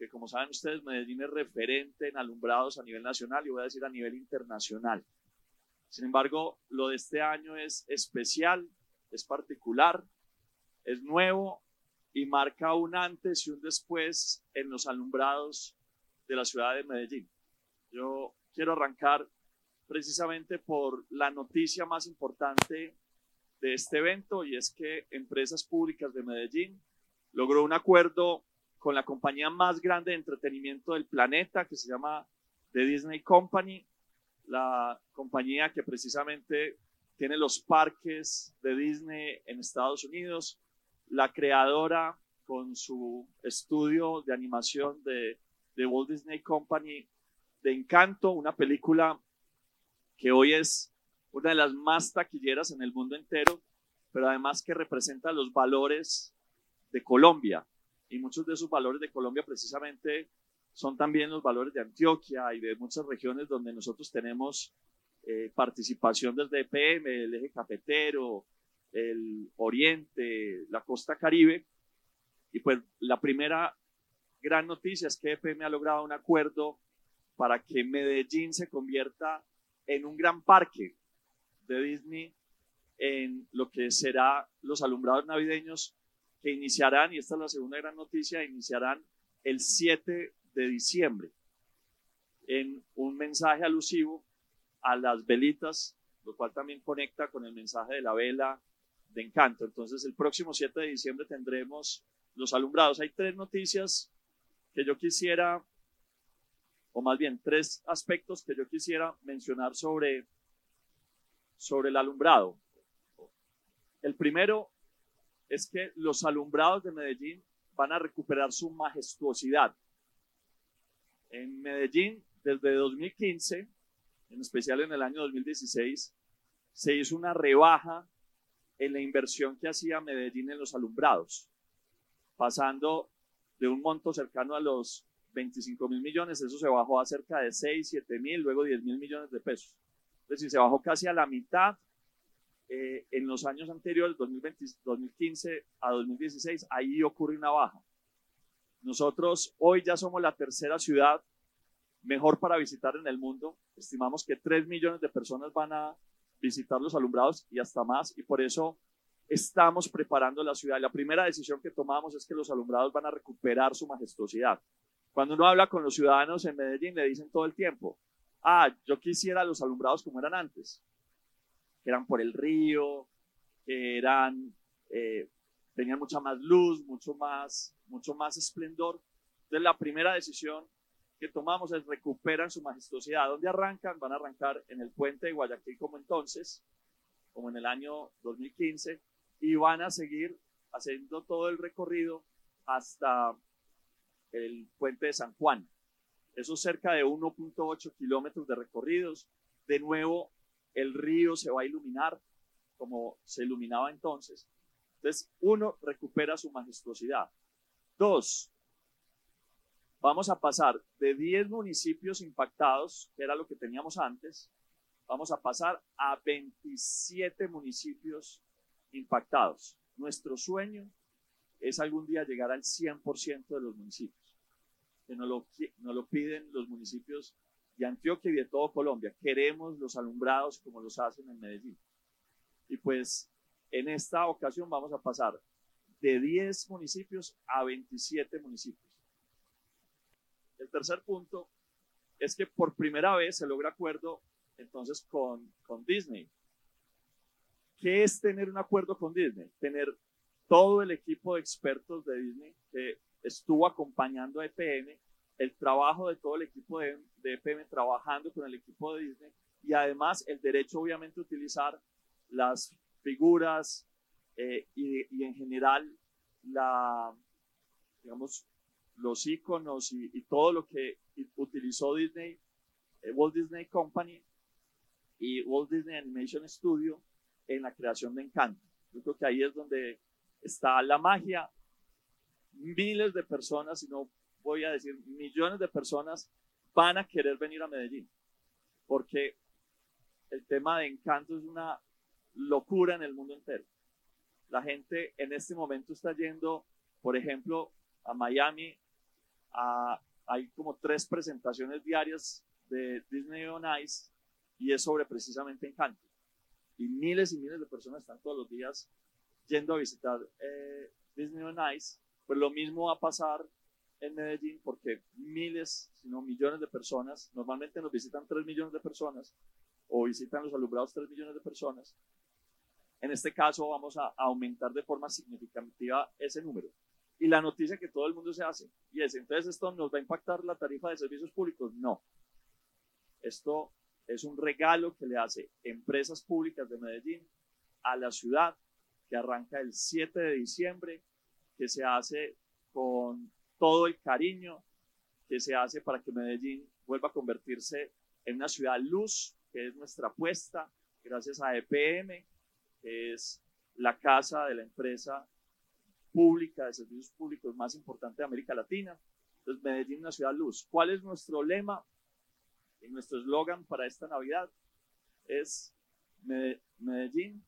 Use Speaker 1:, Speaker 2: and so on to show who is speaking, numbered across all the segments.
Speaker 1: porque como saben ustedes, Medellín es referente en alumbrados a nivel nacional y voy a decir a nivel internacional. Sin embargo, lo de este año es especial, es particular, es nuevo y marca un antes y un después en los alumbrados de la ciudad de Medellín. Yo quiero arrancar precisamente por la noticia más importante de este evento, y es que Empresas Públicas de Medellín logró un acuerdo con la compañía más grande de entretenimiento del planeta, que se llama The Disney Company, la compañía que precisamente tiene los parques de Disney en Estados Unidos, la creadora con su estudio de animación de Walt Disney Company de Encanto, una película que hoy es una de las más taquilleras en el mundo entero, pero además que representa los valores de Colombia, y muchos de esos valores de Colombia precisamente son también los valores de Antioquia y de muchas regiones donde nosotros tenemos participación desde EPM, el eje cafetero, el oriente, la costa caribe. Y pues la primera gran noticia es que EPM ha logrado un acuerdo para que Medellín se convierta en un gran parque de Disney, en lo que será los alumbrados navideños, que iniciarán, y esta es la segunda gran noticia, iniciarán el 7 de diciembre en un mensaje alusivo a las velitas, lo cual también conecta con el mensaje de la vela de Encanto. Entonces el próximo 7 de diciembre tendremos los alumbrados. Hay tres noticias que yo quisiera, o más bien tres aspectos que yo quisiera mencionar sobre el alumbrado. El primero es que los alumbrados de Medellín van a recuperar su majestuosidad. En Medellín, desde 2015, en especial en el año 2016, se hizo una rebaja en la inversión que hacía Medellín en los alumbrados, pasando de un monto cercano a los 25.000 millones, eso se bajó a cerca de 6, 7.000, luego 10.000 millones de pesos. Es decir, se bajó casi a la mitad. En los años anteriores, 2015 a 2016, ahí ocurre una baja. Nosotros hoy ya somos la tercera ciudad mejor para visitar en el mundo. Estimamos que 3 millones de personas van a visitar los alumbrados y hasta más, y por eso estamos preparando la ciudad. La primera decisión que tomamos es que los alumbrados van a recuperar su majestuosidad. Cuando uno habla con los ciudadanos en Medellín, le dicen todo el tiempo, yo quisiera los alumbrados como eran antes, que eran por el río, que tenían mucha más luz, mucho más esplendor. Entonces la primera decisión que tomamos es recuperan su majestuosidad. ¿Dónde arrancan? Van a arrancar en el puente de Guayaquil como entonces, como en el año 2015, y van a seguir haciendo todo el recorrido hasta el puente de San Juan. Eso es cerca de 1.8 kilómetros de recorridos. De nuevo, el río se va a iluminar como se iluminaba entonces. Entonces, uno, recupera su majestuosidad. Dos, vamos a pasar de 10 municipios impactados, que era lo que teníamos antes, vamos a pasar a 27 municipios impactados. Nuestro sueño es algún día llegar al 100% de los municipios, que nos lo piden los municipios de Antioquia y de todo Colombia. Queremos los alumbrados como los hacen en Medellín. Y pues en esta ocasión vamos a pasar de 10 municipios a 27 municipios. El tercer punto es que por primera vez se logra acuerdo entonces con Disney. ¿Qué es tener un acuerdo con Disney? Tener todo el equipo de expertos de Disney que estuvo acompañando a EPM, el trabajo de todo el equipo de EPM trabajando con el equipo de Disney, y además el derecho obviamente a utilizar las figuras y en general los iconos y todo lo que utilizó Disney, Walt Disney Company y Walt Disney Animation Studio en la creación de Encanto. Yo creo que ahí es donde está la magia. Miles de personas, si no voy a decir millones de personas, van a querer venir a Medellín, porque el tema de Encanto es una locura en el mundo entero. La gente en este momento está yendo, por ejemplo, a Miami Hay como 3 presentaciones diarias de Disney on Ice y es sobre precisamente Encanto. Y miles de personas están todos los días yendo a visitar Disney on Ice. Pues lo mismo va a pasar en Medellín porque miles, si no millones de personas, normalmente nos visitan 3 millones de personas o visitan los alumbrados 3 millones de personas. En este caso vamos a aumentar de forma significativa ese número. Y la noticia que todo el mundo se hace, y es, entonces esto nos va a impactar la tarifa de servicios públicos. No, esto es un regalo que le hace Empresas Públicas de Medellín a la ciudad, que arranca el 7 de diciembre, que se hace con todo el cariño, que se hace para que Medellín vuelva a convertirse en una ciudad luz, que es nuestra apuesta, gracias a EPM, que es la casa de la empresa pública de servicios públicos más importante de América Latina. Entonces, Medellín, una ciudad luz. ¿Cuál es nuestro lema y nuestro eslogan para esta Navidad? Es Medellín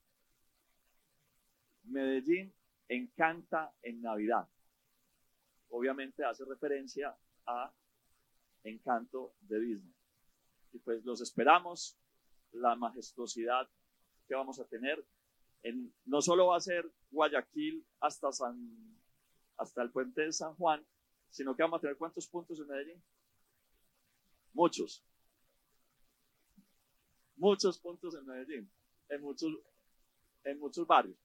Speaker 1: encanta en Navidad. Obviamente hace referencia a Encanto de Disney. Y pues los esperamos, la majestuosidad que vamos a tener. No solo va a ser Guayaquil hasta el puente de San Juan, sino que vamos a tener ¿cuántos puntos en Medellín? Muchos puntos en Medellín, en muchos barrios.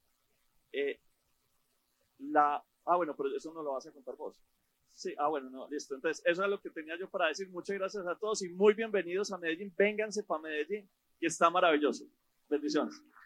Speaker 1: Bueno, pero eso no lo vas a contar vos. Sí, bueno, no, listo. Entonces, eso es lo que tenía yo para decir. Muchas gracias a todos y muy bienvenidos a Medellín. Vénganse para Medellín, que está maravilloso. Bendiciones.